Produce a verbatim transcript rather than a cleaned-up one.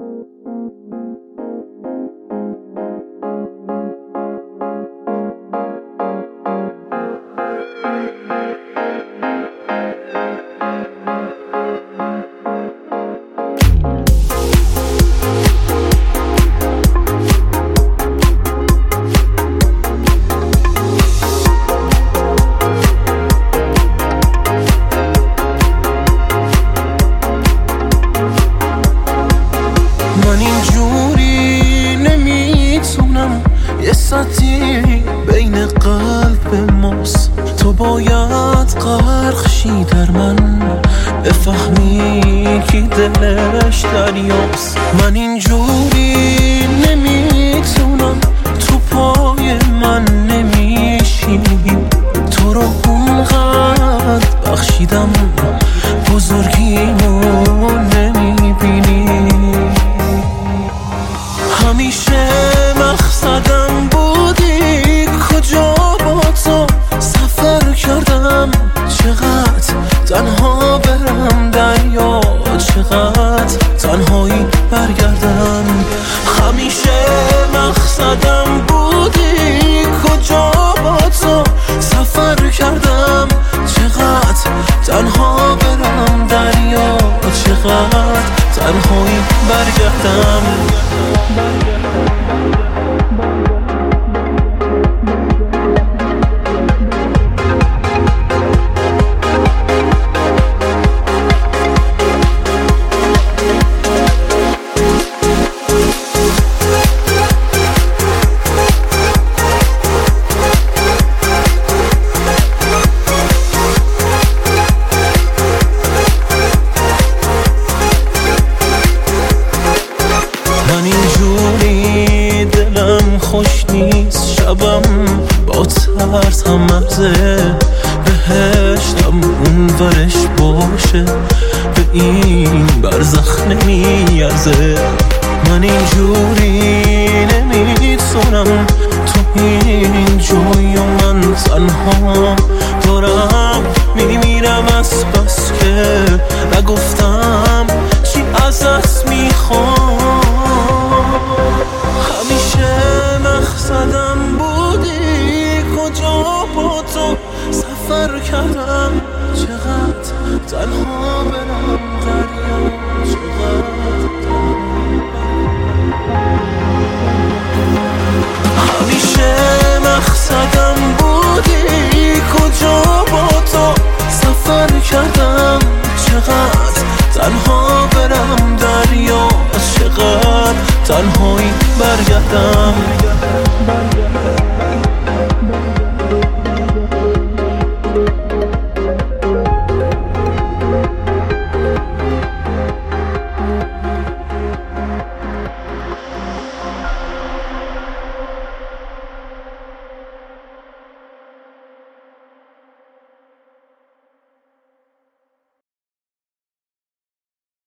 من اینجوری نمیتونم، یه سطحی بین قلب ماست. تو باید غرق شی در من، بفهمی کی دلش دریاست. من اینجوری نمیتونم، تو پای من نمیشی. تو رو اونقدر بخشیدم، بزرگیمو نمیبینی. همیشه مقصدم بودی، کجا با تو سفر کردم. چقدر تنها برم دریا، چقدر تنهایی برگردم. همیشه مقصدم بودی، کجا با تو سفر کردم. چقدر تنها برم دریا، چقدر تنهایی برگردم. من اینجوری دلم خوش نیست، شبم با ترس هم مرزه. بهشتم اون ورش باشه، به این برزخ نمیارزه. من اینجوری نمیتونم، تو این جوی و من تنها دارم میمیرم از بس که نگفتم چی ازت میخوام. همیشه مقصدم بودی، کجا با تو سفر کردم. چقدر تنها برم دریا، چقدر همیشه مقصدم بودی، کجا با تو سفر کردم. چقدر تنها برم دریا، چقدر تنهایی برگردم.